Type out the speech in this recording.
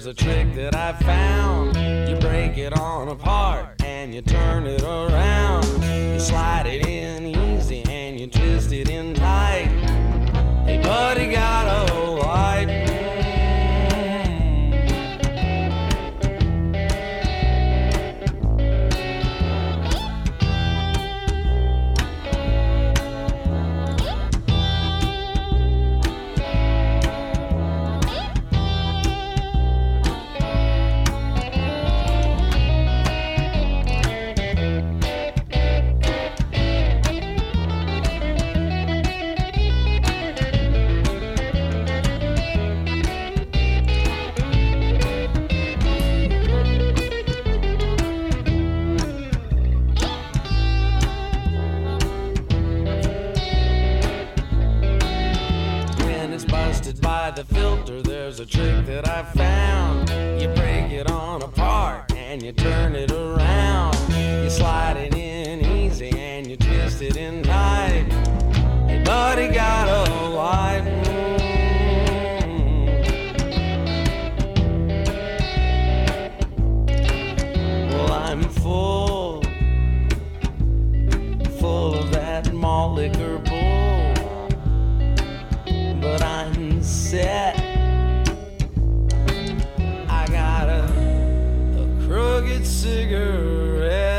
a trick that I found. You break it on apart and you turn it around. You slide it in easy and you twist it in tight. Hey buddy, got a light. By the filter, there's a trick that I found. You break it on apart and you turn it around. You slide it in easy and you twist it in tight. Hey buddy, got a light. Well, I'm full of that malt liquor bull, but I'm set. I got a crooked cigarette.